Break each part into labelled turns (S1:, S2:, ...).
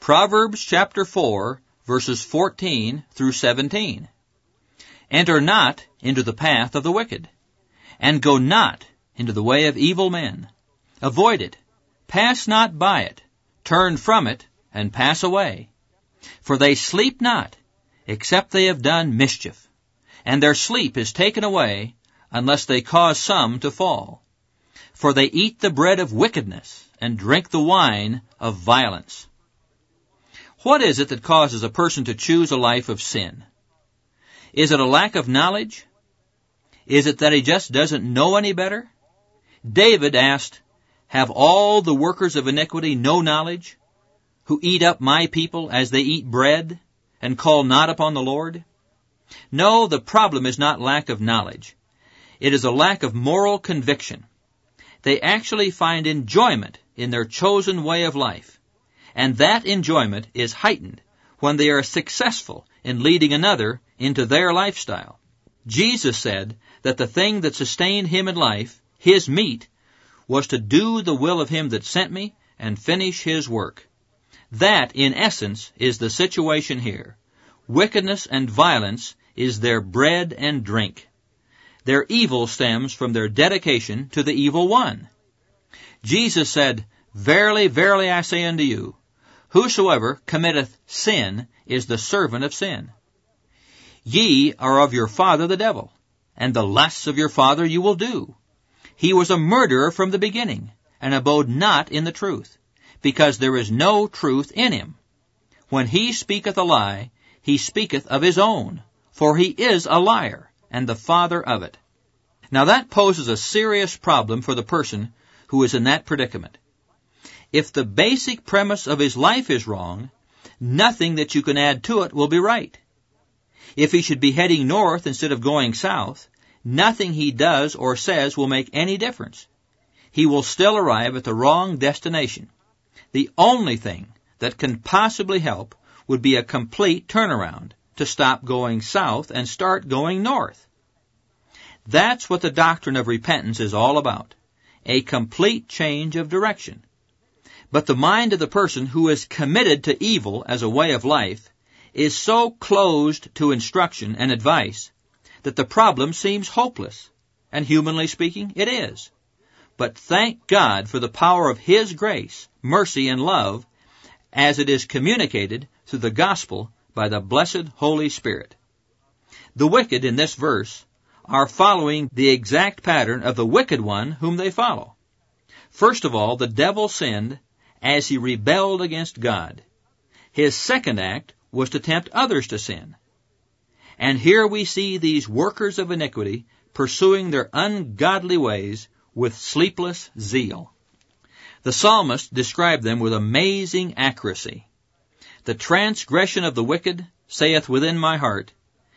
S1: Proverbs chapter 4, verses 14 through 17. Enter not into the path of the wicked, and go not into the way of evil men. Avoid it, pass not by it, turn from it, and pass away. For they sleep not, except they have done mischief, and their sleep is taken away, unless they cause some to fall. For they eat the bread of wickedness, and drink the wine of violence. What is it that causes a person to choose a life of sin? Is it a lack of knowledge? Is it that he just doesn't know any better? David asked, "Have all the workers of iniquity no knowledge, who eat up my people as they eat bread, and call not upon the Lord?" No, the problem is not lack of knowledge. It is a lack of moral conviction. They actually find enjoyment in their chosen way of life, and that enjoyment is heightened when they are successful in leading another into their lifestyle. Jesus said that the thing that sustained him in life, his meat, was to do the will of him that sent me and finish his work. That, in essence, is the situation here. Wickedness and violence is their bread and drink. Their evil stems from their dedication to the evil one. Jesus said, "Verily, verily, I say unto you, whosoever committeth sin is the servant of sin. Ye are of your father the devil, and the lusts of your father you will do. He was a murderer from the beginning, and abode not in the truth, because there is no truth in him. When he speaketh a lie, he speaketh of his own, for he is a liar, and the father of it." Now that poses a serious problem for the person who is in that predicament. If the basic premise of his life is wrong, nothing that you can add to it will be right. If he should be heading north instead of going south, nothing he does or says will make any difference. He will still arrive at the wrong destination. The only thing that can possibly help would be a complete turnaround, to stop going south and start going north. That's what the doctrine of repentance is all about, a complete change of direction. But the mind of the person who is committed to evil as a way of life is so closed to instruction and advice that the problem seems hopeless, and humanly speaking, it is. But thank God for the power of His grace, mercy, and love as it is communicated through the gospel by the blessed Holy Spirit. The wicked in this verse are following the exact pattern of the wicked one whom they follow. First of all, the devil sinned as he rebelled against God. His second act was to tempt others to sin. And here we see these workers of iniquity pursuing their ungodly ways with sleepless zeal. The psalmist described them with amazing accuracy. "The transgression of the wicked saith within my heart,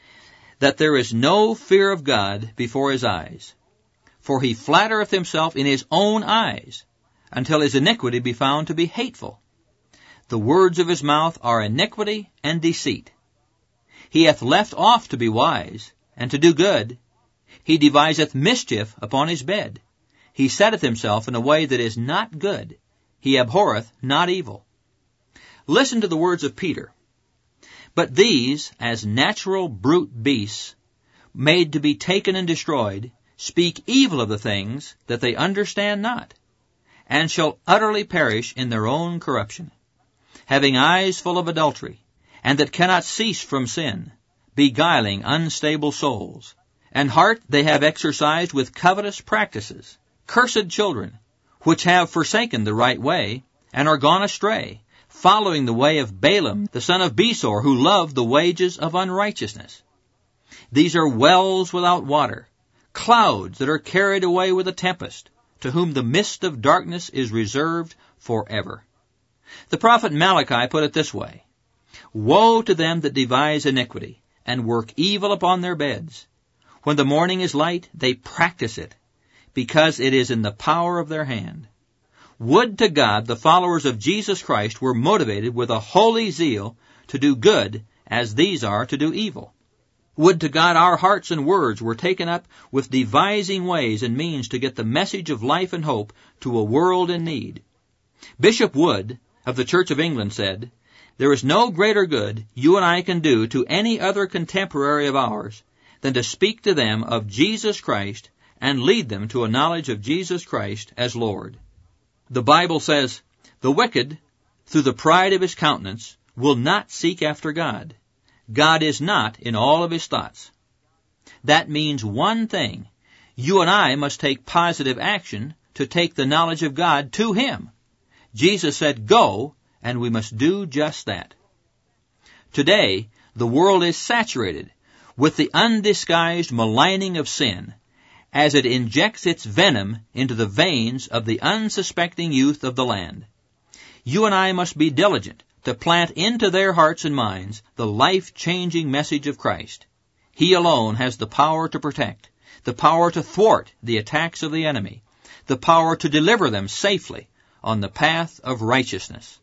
S1: that there is no fear of God before his eyes. For he flattereth himself in his own eyes, until his iniquity be found to be hateful. The words of his mouth are iniquity and deceit. He hath left off to be wise, and to do good. He deviseth mischief upon his bed. He setteth himself in a way that is not good. He abhorreth not evil." Listen to the words of Peter. "But these, as natural brute beasts, made to be taken and destroyed, speak evil of the things that they understand not, and shall utterly perish in their own corruption, having eyes full of adultery, and that cannot cease from sin, beguiling unstable souls, and heart they have exercised with covetous practices, cursed children, which have forsaken the right way, and are gone astray, following the way of Balaam, the son of Besor, who loved the wages of unrighteousness. These are wells without water, clouds that are carried away with a tempest, to whom the mist of darkness is reserved forever." The prophet Malachi put it this way, "Woe to them that devise iniquity, and work evil upon their beds. When the morning is light, they practice it, because it is in the power of their hand." Would to God the followers of Jesus Christ were motivated with a holy zeal to do good as these are to do evil. Would to God our hearts and words were taken up with devising ways and means to get the message of life and hope to a world in need. Bishop Wood of the Church of England said, There is no greater good you and I can do to any other contemporary of ours than to speak to them of Jesus Christ and lead them to a knowledge of Jesus Christ as Lord. The Bible says, "The wicked, through the pride of his countenance, will not seek after God. God is not in all of his thoughts." That means one thing. You and I must take positive action to take the knowledge of God to him. Jesus said, "Go," and we must do just that. Today, the world is saturated with the undisguised maligning of sin as it injects its venom into the veins of the unsuspecting youth of the land. You and I must be diligent to plant into their hearts and minds the life-changing message of Christ. He alone has the power to protect, the power to thwart the attacks of the enemy, the power to deliver them safely on the path of righteousness.